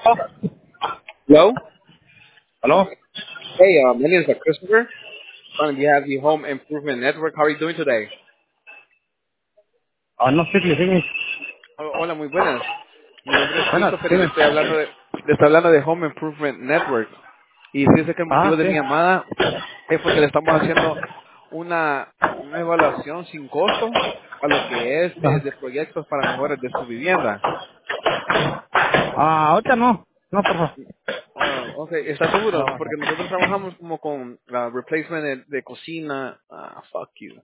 Oh, Hello? hello. Hey, my name is Christopher. On behalf of the Home Improvement Network, how are you doing today? No speak English. Hola, muy buenas. Mi nombre es Buenas, Christopher y dime. le estoy hablando de Home Improvement Network. Y dice que el motivo de Sí. mi llamada es porque le estamos haciendo una evaluación sin costo a lo que es Ajá. de proyectos para mejoras de su vivienda. Ahorita no. No, por favor. Ok, ¿está seguro? Ah, Porque nosotros trabajamos como con replacement de cocina. Fuck you.